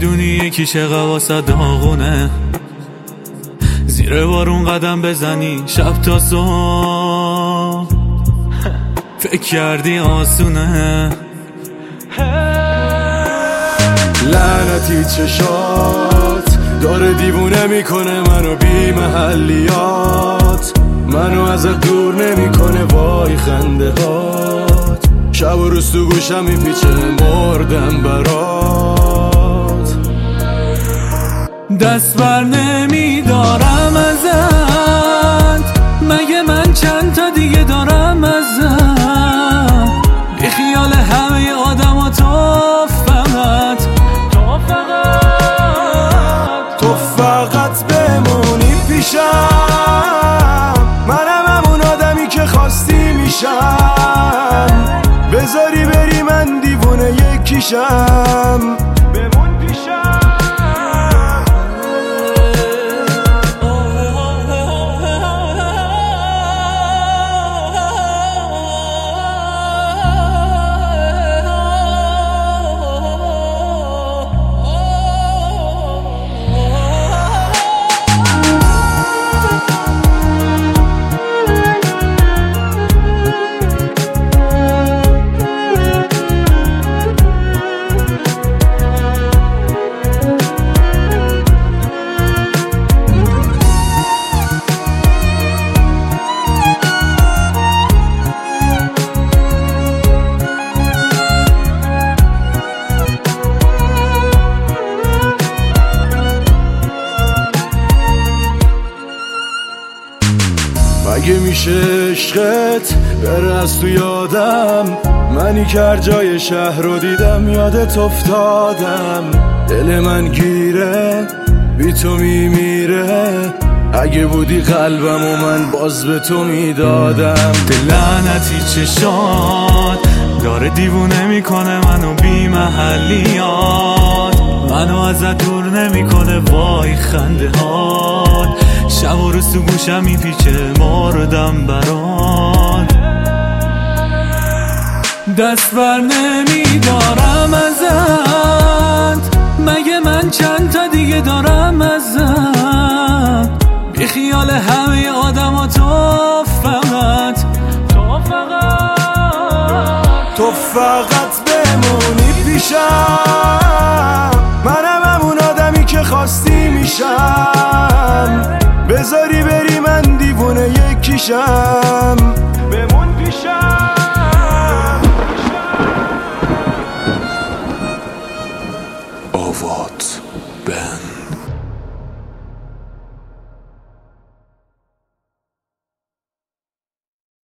میدونی یکی چقدر واسه داغونه، زیر بارون قدم بزنی شب تا صبح، فکر کردی آسونه. لعنتی چشات داره دیوونه میکنه منو، بی محلیات منو ازت دور نمیکنه، وای خنده هات شب و روز تو گوشم میپیچه، مردم برات. دست بر نمیدارم ازت، مگه من چند تا دیگه دارم ازت، بی خیال همه آدم و تو فقط بمونی پیشم، منم همون آدمی که خواستی میشم، بذاری بری من دیوونه یکیشم، بمون پیشم. مگه میشه عشقت بره از تو یادم، منی که هر جای شهر رو دیدم یادت افتادم، دل من گیره بی تو میمیره، اگه بودی قلبم و من باز به تو میدادم. لعنتی چشات داره دیوونه میکنه منو، بی محلیات منو ازت دور نمیکنه، وای خنده هات شب و روز تو گوشم میپیچه، مردم برات. دست بر نمیدارم ازت، مگه من چند تا دیگه دارم ازت، بی خیال همه آدم ها تو فقط بمونی پیشم، منم همون آدمی که خواستی میشم، بذاری بری من دیوونه یکیشم، بمون پیشم. آوات بند